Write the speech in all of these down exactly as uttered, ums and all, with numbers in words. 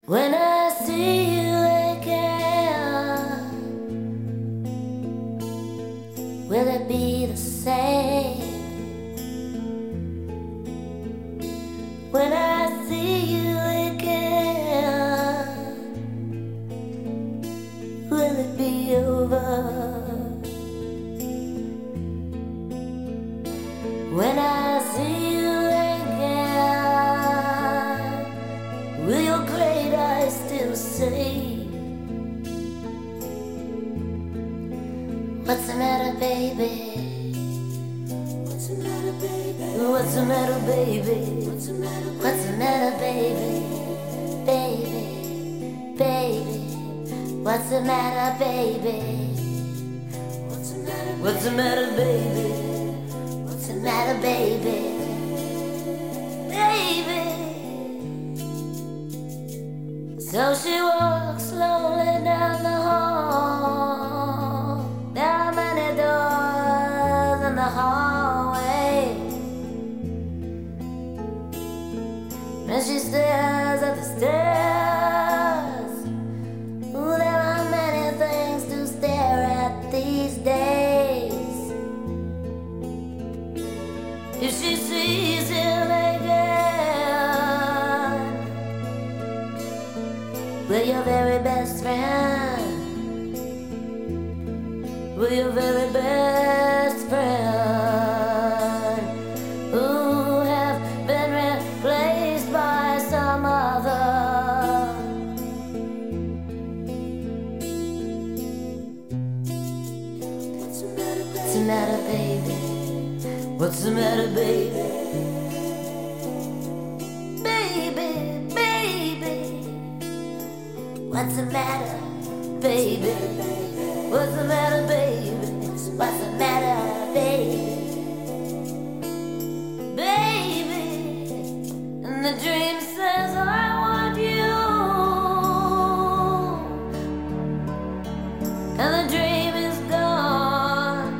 When I see you again, will it be the same? When I see you again, will it be over? When I see you again, will your great eyes still say, what's the matter, baby? What's the matter, baby? What's the matter, baby? What's the matter, What's the matter, baby? Baby, baby, what's the matter, baby? What's the matter, What's the matter, baby? What's the matter, baby? Baby. So she walks slowly down the hall. There are many doors in the hallway, and she stares at the stairs. Ooh, there are many things to stare at these days. If she sees him again, will your very best friend, will your very best friend, who have been replaced by some other? What's the matter, baby? What's the matter, baby? Baby, baby, what's the matter, baby? What's the matter, baby? What's the matter, baby? Baby, and the dream says I want you, and the dream is gone.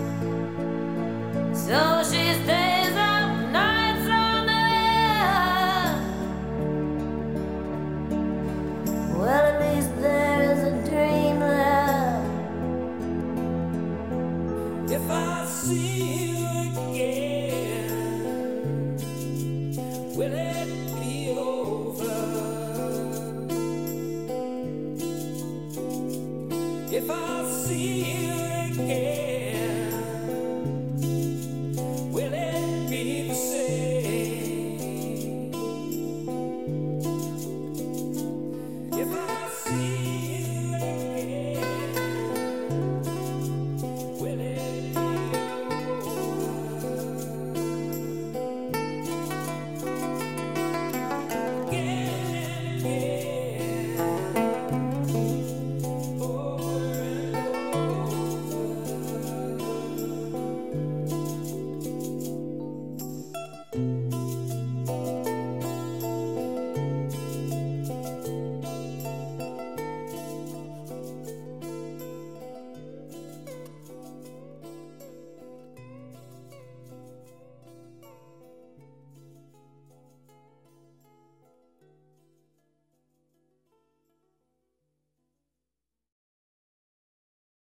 So she stays up nights on the air. Well, at least there is a dream there. If I see you again, will it be over? If I see you again,